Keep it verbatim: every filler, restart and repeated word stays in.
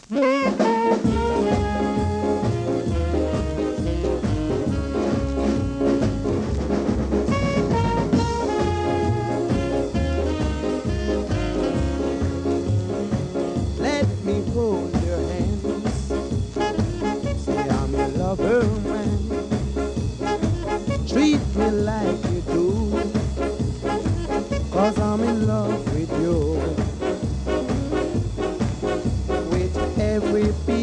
Let me hold your hands. Say I'm your lover, man. Treat me like you do, 'cause I'm in love with you. With every